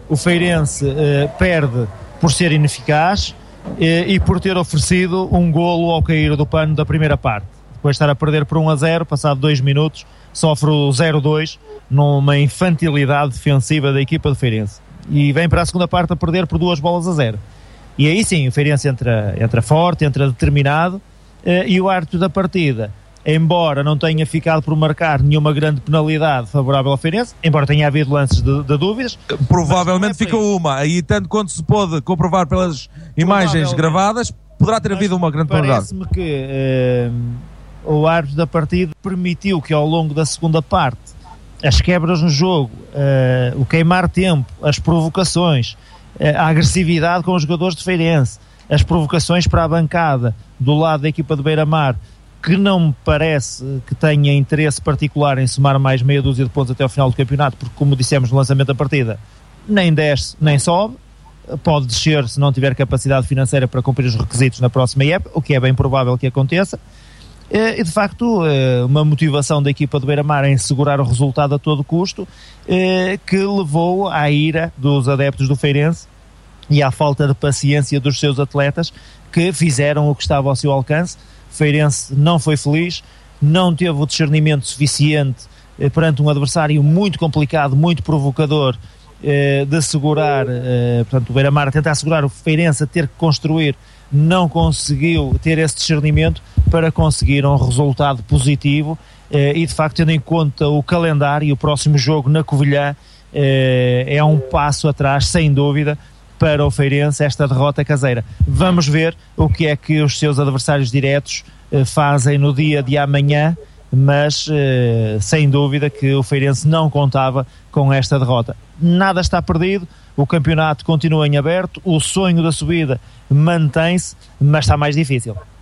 o Feirense perde por ser ineficaz e por ter oferecido um golo ao cair do pano da primeira parte. Depois de estar a perder por 1-0, passado 2 minutos, sofre o 0-2 numa infantilidade defensiva da equipa do Feirense. E vem para a segunda parte a perder por 2-0. E aí sim, o Feirense entra forte, entra determinado, e o árbitro da partida, embora não tenha ficado por marcar nenhuma grande penalidade favorável ao Feirense, embora tenha havido lances de dúvidas... Provavelmente ficou uma, aí tanto quanto se pôde comprovar pelas imagens gravadas, poderá ter havido uma grande penalidade. Parece-me que o árbitro da partida permitiu que ao longo da segunda parte as quebras no jogo, o queimar tempo, as provocações, a agressividade com os jogadores de Feirense, as provocações para a bancada do lado da equipa de Beira-Mar, que não me parece que tenha interesse particular em somar mais meia dúzia de pontos até ao final do campeonato, porque, como dissemos no lançamento da partida, nem desce nem sobe, pode descer se não tiver capacidade financeira para cumprir os requisitos na próxima época, o que é bem provável que aconteça. E de facto uma motivação da equipa do Beira-Mar em segurar o resultado a todo custo, que levou à ira dos adeptos do Feirense e à falta de paciência dos seus atletas, que fizeram o que estava ao seu alcance. O Feirense não foi feliz, não teve o discernimento suficiente perante um adversário muito complicado, muito provocador, de segurar, portanto o Beira-Mar a tentar segurar o Feirense, a ter que construir, não conseguiu ter esse discernimento para conseguir um resultado positivo, e de facto, tendo em conta o calendário, o próximo jogo na Covilhã é um passo atrás, sem dúvida, para o Feirense, esta derrota caseira. Vamos ver o que é que os seus adversários diretos fazem no dia de amanhã, mas sem dúvida que o Feirense não contava com esta derrota. Nada está perdido, o campeonato continua em aberto, o sonho da subida mantém-se, mas está mais difícil.